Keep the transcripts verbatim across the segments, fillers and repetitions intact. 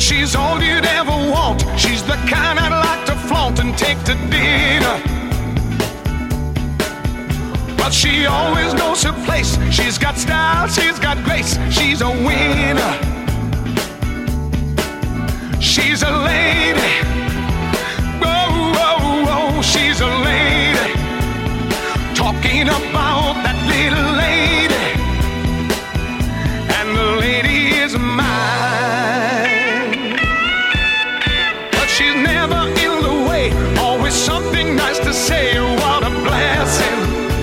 She's all you'd ever want. She's the kind I'd like to flaunt and take to dinner. But she always knows her place. She's got style, she's got grace. She's a winner. She's a lady. Oh, oh, oh, she's a lady. Talking about that little lady. And the lady is mine. But she's never in the way. Always something nice to say. What a blessing.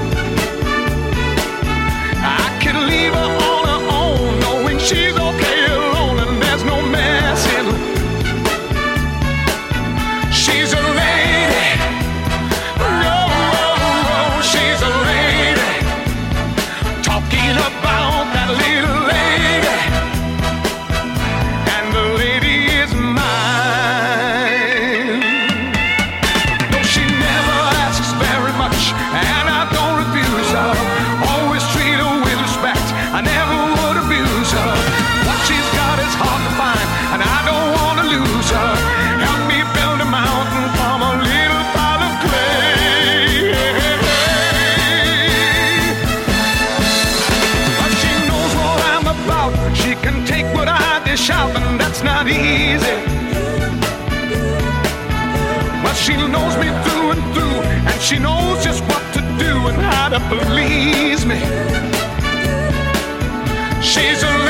I could leave her on her own, knowing she's okay alone and there's no messing. She's a lady. Oh, oh, oh, she's a lady. Talking about that little lady. And the lady is mine. No, she never asks very much, and I don't refuse her. Always treat her with respect. I never would abuse her. What she's got is hard to find, and I don't want to lose her. Help me build a mountain from a little pile of clay. But she knows what I'm about. She can take what I dish out, and that's not easy. But she knows me through and through, and she knows just what to do and how to please me. She's a